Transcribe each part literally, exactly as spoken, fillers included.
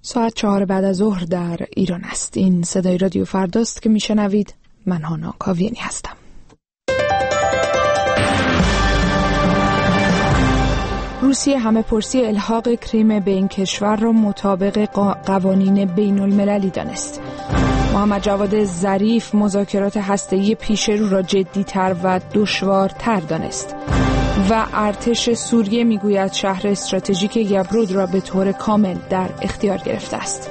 ساعت چهار بعد از ظهر در ایران است. این صدای رادیو فرداست که میشنوید. من هانا کاویانی هستم. روسیه همه پرسی الحاق کریم به این کشور را مطابق قوانین بین المللی دانست. محمد جواد ظریف مذاکرات هسته‌ای پیش رو را جدی‌تر و دشوارتر دانست و ارتش سوریه میگوید شهر استراتژیک یبرود را به طور کامل در اختیار گرفته است.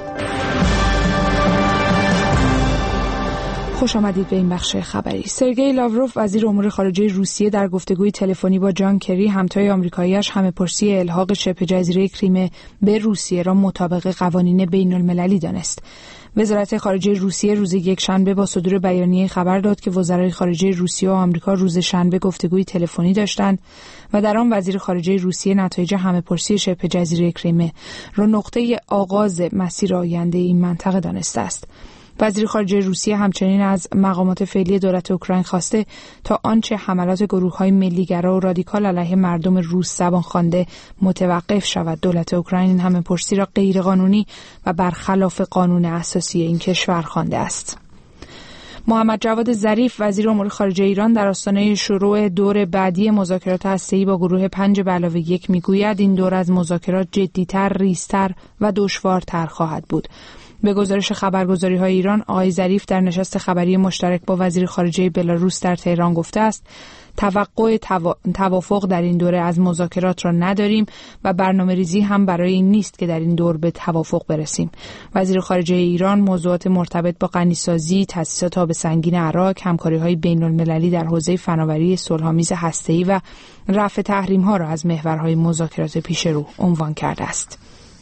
خوش آمدید به این بخش خبری. سرگئی لاوروف وزیر امور خارجه روسیه در گفتگوی تلفنی با جان کری همتای آمریکایی‌اش همه پرسی الحاق شبه جزیره کریم به روسیه را مطابق قوانین بین المللی دانست. وزارت خارجه روسیه روز یکشنبه با صدور بیانیه خبر داد که وزرای خارجه روسیه و آمریکا روز شنبه گفتگوی تلفنی داشتند و در آن وزیر خارجه روسیه نتایج همه پرسی شبه جزیره کریم را نقطه آغاز مسیر آینده این منطقه دانسته است. وزیر خارجه روسیه همچنین از مقامات فعلی دولت اوکراین خواسته تا آنچه حملات گروه‌های ملی‌گرا و رادیکال علیه مردم روس زبان خوانده متوقف شود. دولت اوکراین این همه پرسی را غیرقانونی و برخلاف قانون اساسی این کشور خوانده است. محمد جواد ظریف وزیر امور خارجه ایران در آستانه شروع دور بعدی مذاکرات هسته‌ای با گروه پنج به علاوه یک میگوید این دور از مذاکرات جدی‌تر، ریزتر و دشوارتر خواهد بود. به گزارش خبرگزاری‌های ایران، آقای ظریف در نشست خبری مشترک با وزیر خارجه بلاروس در تهران گفته است توقع توا... توافق در این دوره از مذاکرات را نداریم و برنامه‌ریزی هم برای این نیست که در این دور به توافق برسیم. وزیر خارجه ایران موضوعات مرتبط با غنیسازی، تأسیسات آب سنگین عراق، همکاری‌های بین‌المللی در حوزه فناوری صلح‌آمیز هسته‌ای و رفع تحریم‌ها را از محورهای مذاکرات پیشرو عنوان کرده است.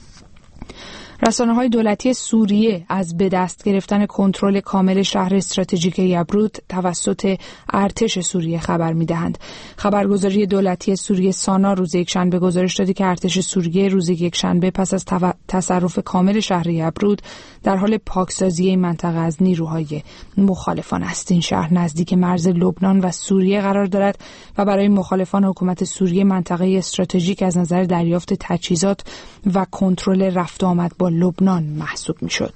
رسانه‌های دولتی سوریه از به دست گرفتن کنترل کامل شهر استراتژیک یبرود توسط ارتش سوریه خبر می‌دهند. خبرگزاری دولتی سوریه سانا روز یکشنبه گزارش داد که ارتش سوریه روز یکشنبه پس از تصرف کامل شهر یبرود در حال پاکسازی این منطقه از نیروهای مخالفان است. این شهر نزدیک مرز لبنان و سوریه قرار دارد و برای مخالفان حکومت سوریه منطقه استراتژیک از نظر دریافت تجهیزات و کنترل رفت و آمد با لبنان محسوب میشد.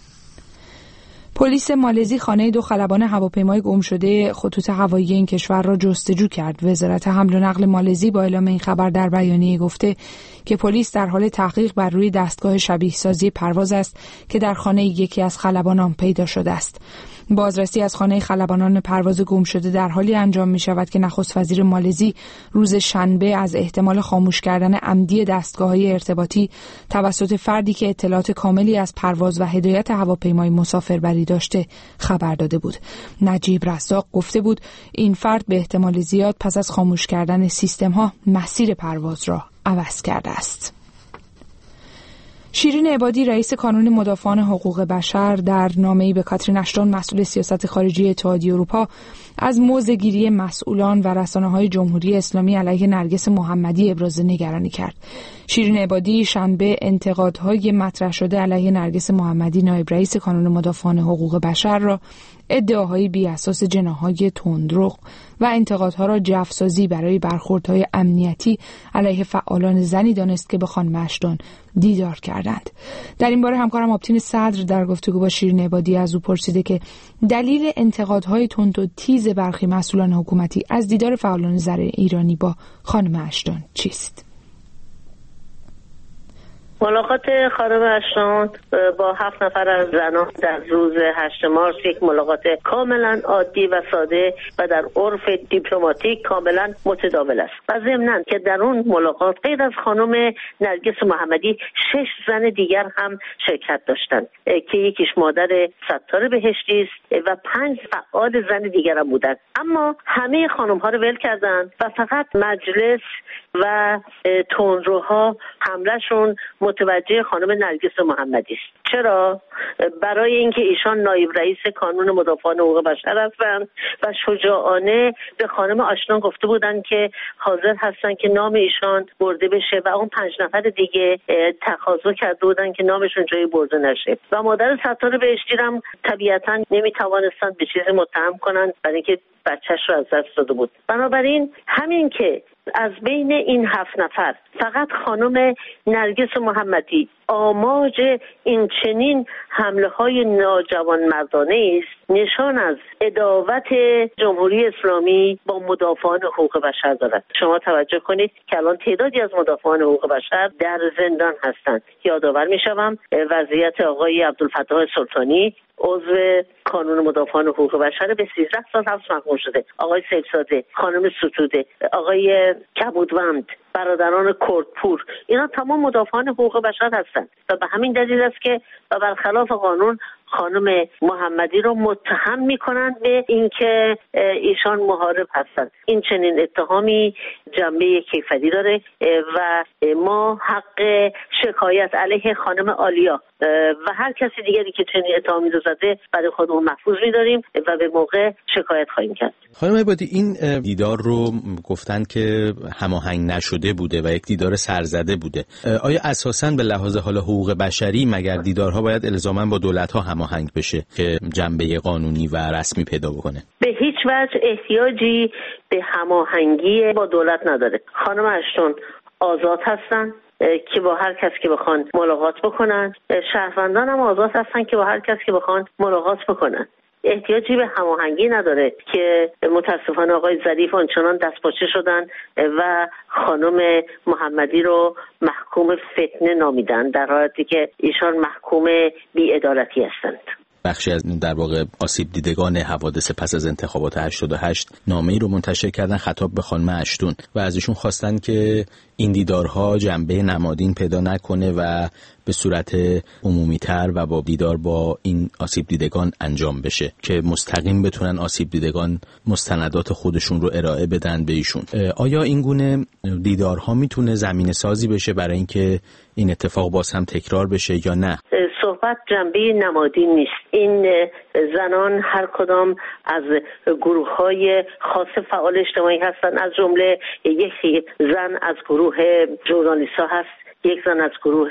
پلیس مالزی خانه دو خلبان هواپیمای گم شده خطوط هوایی این کشور را جستجو کرد. وزارت حمل و نقل مالزی با اعلام این خبر در بیانیه گفته که پلیس در حال تحقیق بر روی دستگاه شبیه سازی پرواز است که در خانه یکی از خلبانان پیدا شده است. بازرسی از خانه خلبانان پرواز گم شده در حالی انجام می شود که نخست وزیر مالزی روز شنبه از احتمال خاموش کردن عمدی دستگاه‌های ارتباطی توسط فردی که اطلاعات کاملی از پرواز و هدایت هواپیمای مسافربری داشته خبر داده بود. نجیب رزاق گفته بود این فرد به احتمال زیاد پس از خاموش کردن سیستم‌ها مسیر پرواز را عوض کرده است. شیرین عبادی رئیس کانون مدافعان حقوق بشر در نامه‌ای به کاترین اشتون مسئول سیاست خارجی اتحادیه اروپا از موضع‌گیری مسئولان و رسانه‌های جمهوری اسلامی علیه نرگس محمدی ابراز نگرانی کرد. شیرین عبادی شنبه انتقادهای مطرح شده علیه نرگس محمدی نایب رئیس کانون مدافعان حقوق بشر را ادعاهای بی اساس جناح‌های تندرو و انتقادها را جفسازی برای برخوردهای امنیتی علیه فعالان زنی دانست که به خانم اشتون دیدار کردند. در این باره همکارم آبتین صدر در گفتگو با شیرین عبادی از او پرسیده که دلیل انتقادهای تند و تیز برخی مسئولان حکومتی از دیدار فعالان زن ایرانی با خانم اشتون چیست؟ ملاقات خانم اشتون با هفت نفر از زنان در روز هشت مارس یک ملاقات کاملا عادی و ساده و در عرف دیپلماتیک کاملا متداول است. و ضمناً که در اون ملاقات غیر از خانم نرگس محمدی شش زن دیگر هم شرکت داشتند که یکیش مادر ستار بهشتی است و پنج فعال زن دیگر هم بودند. اما همه خانم ها رو ول کردند و فقط مجلس و تندروها حملهشون متوجه خانم نرگس محمدی است. چرا؟ برای اینکه ایشان نایب رئیس کانون مدافعان حقوق بشر هستند و شجاعانه به خانم اشتون گفته بودند که حاضر هستند که نام ایشان برده بشه و اون پنج نفر دیگه تقاضا کرده بودند که نامشون جایی برده نشه و مادر ستار بهشتی هم طبیعتاً نمیتوانستند به چیزی متهم کنند برای اینکه بچهش رو از دست داده بود. بنابراین همین که از بین این هفت نفر فقط خانم نرگس محمدی آماج این چنین حمله های ناجوانمردانه است، نشان از عداوت جمهوری اسلامی با مدافعان حقوق بشر دارد. شما توجه کنید که الان تعدادی از مدافعان حقوق بشر در زندان هستند. یادآور میشوم وضعیت آقای عبدالفتاح سلطانی عضو کانون مدافعان حقوق بشر به سیزده سال حبس محکوم شده، آقای سیفزاده، خانم ستوده، آقای کبودوند، برادران کردپور، اینا تمام مدافعان حقوق بشر هستند و به همین دلیل است که و برخلاف قانون خانم محمدی رو متهم میکنند به اینکه ایشان محارب هستند. این چنین اتهامی جنبه کیفری داره و ما حق شکایت علیه خانم آلیا و هر کسی دیگری که چنین اتهامی رو زده برای خودمون محفوظ می‌داریم و به موقع شکایت خواهیم کرد. خانم عبادی، این دیدار رو گفتن که هماهنگ نشده بوده و یک دیدار سرزده بوده. آیا اساساً به لحاظ حال حقوق بشری مگر دیدارها باید الزاماً با دولت‌ها هماهنگ بشه که جنبه قانونی و رسمی پیدا بکنه؟ به هیچ وجه احتیاجی به هماهنگی با دولت نداره. خانم اشتون آزاد هستن که با هر کس که بخوان ملاقات بکنن، شهروندان هم آزاد هستن که با هر کس که بخوان ملاقات بکنن. احتیاجی به هماهنگی نداره که متاسفانه آقای ظریف آنچنان دستپاچه شدن و خانم محمدی رو محکوم فتنه نامیدن در حالی که ایشان محکوم بی‌عدالتی هستند. بخشی از در واقع آسیب دیدگان حوادث پس از انتخابات هشتاد و هشت نامه‌ای رو منتشر کردن خطاب به خانم اشتون و از ایشون خواستن که این دیدارها جنبه نمادین پیدا نکنه و به صورت عمومی‌تر و با دیدار با این آسیب دیدگان انجام بشه که مستقیم بتونن آسیب دیدگان مستندات خودشون رو ارائه بدن به ایشون. آیا این گونه دیدارها میتونه زمینه سازی بشه برای اینکه این اتفاق باز هم تکرار بشه یا نه؟ صحبت جنبه نمادین نیست. این زنان هر کدام از گروه‌های خاص فعال اجتماعی هستند، از جمله یک زن از گروه ژورنالیست‌ها هست، یک زن از گروه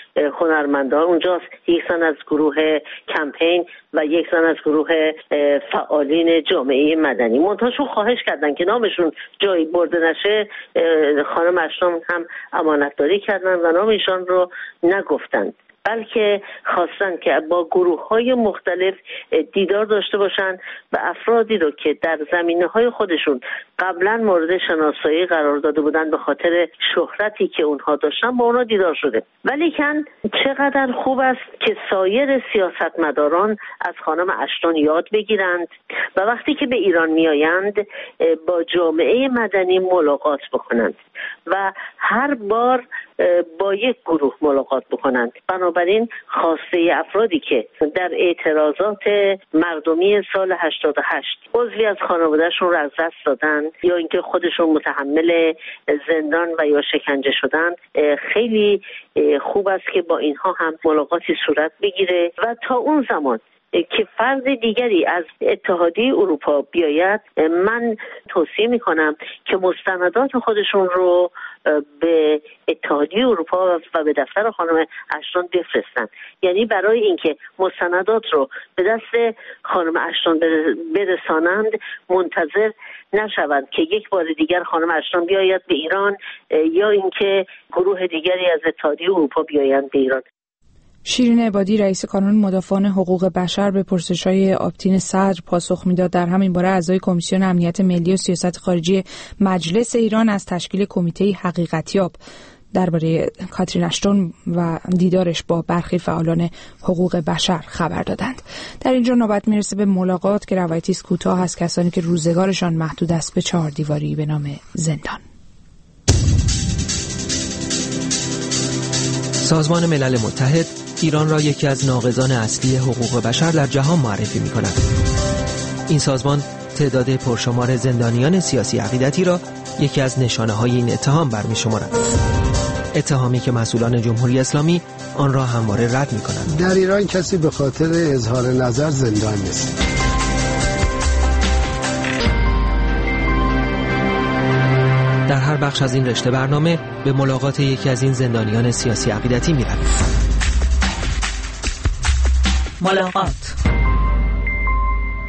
هنرمندان اونجاست، یک زن از گروه کمپین و یک زن از گروه فعالین جامعه مدنی. منتهاشون خواهش کردن که نامشون جایی برده نشه. خانم اشتون هم امانتداری کردن و نام ایشان رو نگفتند، بلکه خواستن که با گروه‌های مختلف دیدار داشته باشن و افرادی رو که در زمینه‌های خودشون قبلا مورد شناسایی قرار داده بودن به خاطر شهرتی که اونها داشتن با اونها دیدار شده. ولیکن چقدر خوب است که سایر سیاستمداران از خانم اشتون یاد بگیرند و وقتی که به ایران میآیند با جامعه مدنی ملاقات بکنند و هر بار با یک گروه ملاقات بکنند. بنابراین خواسته افرادی که در اعتراضات مردمی سال هشتاد و هشت عضوی از خانواده‌شون رو از دست دادن یا اینکه خودشون متحمل زندان و یا شکنجه شدن، خیلی خوب است که با اینها هم ملاقاتی صورت بگیره و تا اون زمان که فرد دیگری از اتحادیه اروپا بیاید، من توصیه میکنم که مستندات خودشون رو به اتحادیه اروپا و به دفتر خانم اشتون بفرستن. یعنی برای اینکه مستندات رو به دست خانم اشتون برسانند منتظر نشوند که یک بار دیگر خانم اشتون بیاید به ایران یا اینکه گروه دیگری از اتحادیه اروپا بیایند به ایران. شیرین عبادی، رئیس کانون مدافعان حقوق بشر، به پرسش‌های آبتین صدر پاسخ میداد. در همین باره اعضای کمیسیون امنیت ملی و سیاست خارجی مجلس ایران از تشکیل کمیته حقیقتیاب درباره کاترین اشتون و دیدارش با برخی فعالان حقوق بشر خبر دادند. در اینجا نوبت میرسه به ملاقات که روایتی است کوتاه از کسانی که روزگارشان محدود است به چهار دیواری به نام زندان. سازمان ملل متحد ایران را یکی از ناقضان اصلی حقوق بشر در جهان معرفی می کند. این سازمان تعداد پرشمار زندانیان سیاسی عقیدتی را یکی از نشانه های این اتهام برمی شمارد. اتهامی که مسئولان جمهوری اسلامی آن را همواره رد می کنند. در ایران کسی به خاطر اظهار نظر زندان نیست. در هر بخش از این رشته برنامه به ملاقات یکی از این زندانیان سیاسی عقیدتی می رویم. ملاقات.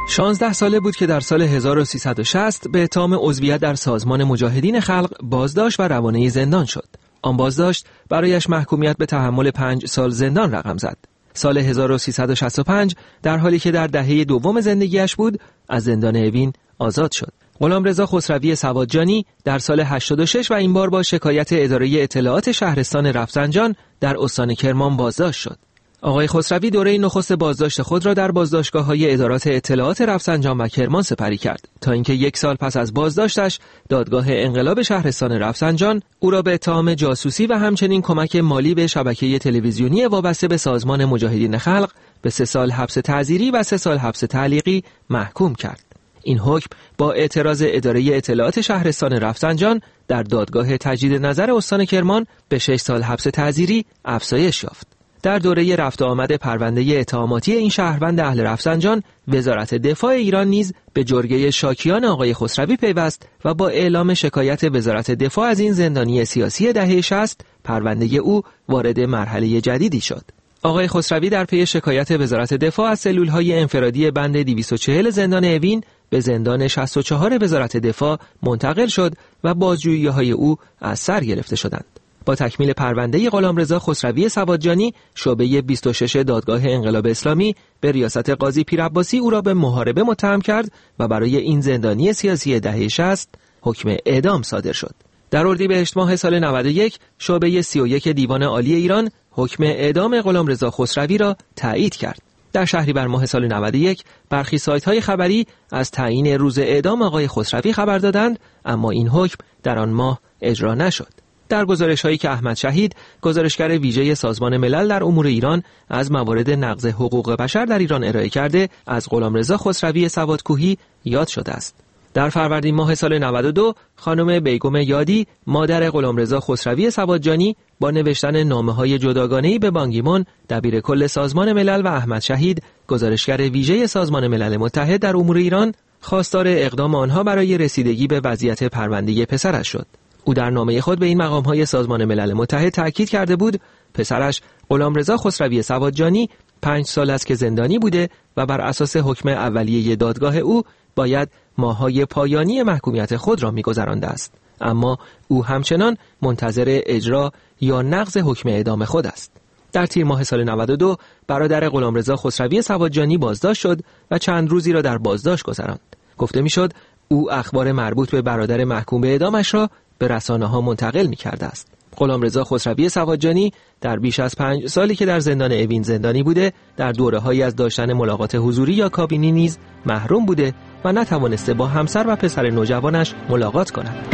شانزده ساله بود که در سال هزار و سیصد و شصت به اتهام عضویت در سازمان مجاهدین خلق بازداشت و روانه زندان شد. آن بازداشت برایش محکومیت به تحمل پنج سال زندان رقم زد. سال هزار و سیصد و شصت و پنج در حالی که در دهه دوم زندگیش بود، از زندان اوین آزاد شد. غلامرضا خسروی سوادجانی در سال هشتاد و شش و این بار با شکایت اداره اطلاعات شهرستان رفسنجان در استان کرمان بازداشت شد. آقای خسروی دوره نخست بازداشت خود را در بازداشتگاه‌های ادارات اطلاعات رفسنجان و کرمان سپری کرد تا اینکه یک سال پس از بازداشتش دادگاه انقلاب شهرستان رفسنجان او را به اتهام جاسوسی و همچنین کمک مالی به شبکه تلویزیونی وابسته به سازمان مجاهدین خلق به سه سال حبس تعزیری و سه سال حبس تعلیقی محکوم کرد. این حکم با اعتراض اداره اطلاعات شهرستان رفسنجان در دادگاه تجدید نظر استان کرمان به شش سال حبس تعزیری افزایش یافت. در دوره رفت و آمد پرونده اتهاماتی این شهروند اهل رفسنجان، وزارت دفاع ایران نیز به جرگه شاکیان آقای خسروی پیوست و با اعلام شکایت وزارت دفاع از این زندانی سیاسی دهه شصت، پرونده او وارد مرحله جدیدی شد. آقای خسروی در پی شکایت وزارت دفاع از سلول‌های انفرادی بند دویست و چهل زندان اوین به زندان شصت و چهار وزارت دفاع منتقل شد و بازجویی‌های او از سر گرفته شدند. با تکمیل پرونده غلامرضا خسروی سوادجانی، شعبه بیست و شش دادگاه انقلاب اسلامی به ریاست قاضی پیرعباسی او را به محاربه متهم کرد و برای این زندانی سیاسی دهه شصت حکم اعدام صادر شد. در اردیبهشت ماه سال نود و یک، شعبه سی و یک دیوان عالی ایران حکم اعدام غلامرضا خسروی را تایید کرد. در شهریور ماه سال نود و یک، برخی سایت‌های خبری از تعیین روز اعدام آقای خسروی خبر دادند، اما این حکم در آن ماه اجرا نشد. در گزارش‌هایی که احمد شهید، گزارشگر ویژه سازمان ملل در امور ایران، از موارد نقض حقوق بشر در ایران ارائه کرده، از غلامرضا خسروی سوادکوهی یاد شده است. در فروردین ماه سال نود و دو، خانم بیگم یادی، مادر غلامرضا خسروی سوادجانی، با نوشتن نامه‌های جداگانه‌ای به بانگیمون، دبیر کل سازمان ملل و احمد شهید، گزارشگر ویژه سازمان ملل متحد در امور ایران، خواستار اقدام آنها برای رسیدگی به وضعیت پرونده پسرش شد. او در نامه خود به این مقام‌های سازمان ملل متحد تاکید کرده بود پسرش غلامرضا خسروی سوادجانی پنج سال است که زندانی بوده و بر اساس حکم اولیه دادگاه او باید ماه‌های پایانی محکومیت خود را می‌گذرانده است، اما او همچنان منتظر اجرا یا نقض حکم اعدام خود است. در تیر ماه سال نود و دو برادر غلامرضا خسروی سوادجانی بازداشت شد و چند روزی را در بازداشت گذراند. گفته می‌شد او اخبار مربوط به برادر محکوم به اعدامش را به رسانه‌ها منتقل می‌کرده است. غلامرضا خسروی سوادجانی در بیش از پنج سالی که در زندان اوین زندانی بوده، در دوره‌هایی از داشتن ملاقات حضوری یا کابینی نیز محروم بوده و نتوانسته با همسر و پسر نوجوانش ملاقات کند.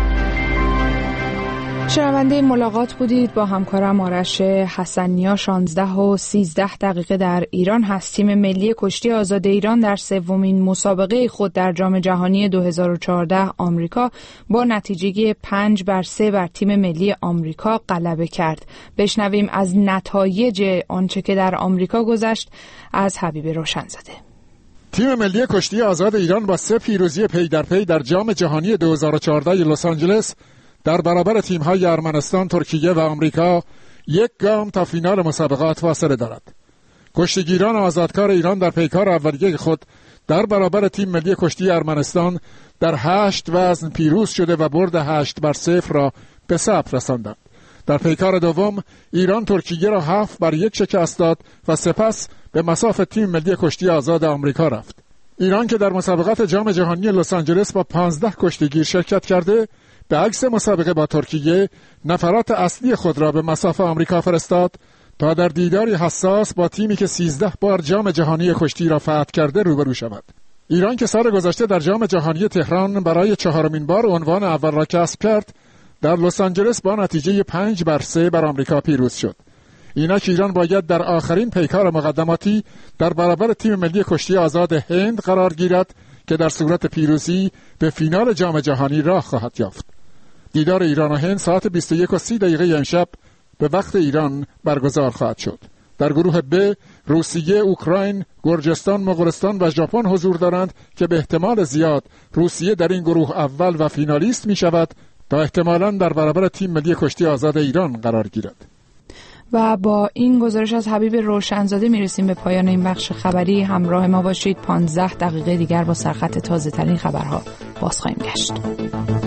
شنونده ملاقات بودید با همکارم آرش حسنیا. شانزده و سیزده دقیقه در ایران هست. تیم ملی کشتی آزاد ایران در سومین مسابقه خود در جام جهانی دو هزار و چهارده آمریکا با نتیجه پنج بر سه بر تیم ملی آمریکا غلبه کرد. بشنویم از نتایج آنچه که در آمریکا گذشت از حبیب روشنزاده. تیم ملی کشتی آزاد ایران با سه پیروزی پی در پی در جام جهانی دو هزار و چهارده لس آنجلس در برابر تیم‌های ارمنستان، ترکیه و آمریکا یک گام تا فینال مسابقات فاصله دارد. کشتیگیران آزادکار ایران در پیکار اولیه خود در برابر تیم ملی کشتی ارمنستان در هشت وزن پیروز شده و برد هشت بر صفر را به ثبت رساندند. در پیکار دوم ایران ترکیه را هفت بر یک شکست داد و سپس به مصاف تیم ملی کشتی آزاد آمریکا رفت. ایران که در مسابقات جام جهانی لس آنجلس با پانزده کشتیگیر شرکت کرده، به عکس مسابقه با ترکیه نفرات اصلی خود را به مصاف آمریکا فرستاد تا در دیداری حساس با تیمی که سیزده بار جام جهانی کشتی را فتح کرده روبرو شود. ایران که سال گذشته در جام جهانی تهران برای چهارمین بار عنوان اول را کسب کرد، در لس آنجلس با نتیجه پنج بر سه بر آمریکا پیروز شد. اینک ایران باید در آخرین پیکار مقدماتی در برابر تیم ملی کشتی آزاد هند قرار گیرد که در صورت پیروزی به فینال جام جهانی راه خواهد یافت. دیدار ایران و هند ساعت بیست و یک و سی دقیقه امشب به وقت ایران برگزار خواهد شد. در گروه ب روسیه، اوکراین، گرجستان، مغولستان و ژاپن حضور دارند که به احتمال زیاد روسیه در این گروه اول و فینالیست می شود تا احتمالاً در برابر تیم ملی کشتی آزاد ایران قرار گیرد. و با این گزارش از حبیب روشنزاده میرسیم به پایان این بخش خبری. همراه ما باشید. پانزده دقیقه دیگر با سرخط تازه ترین خبرها باز خواهیم گشت.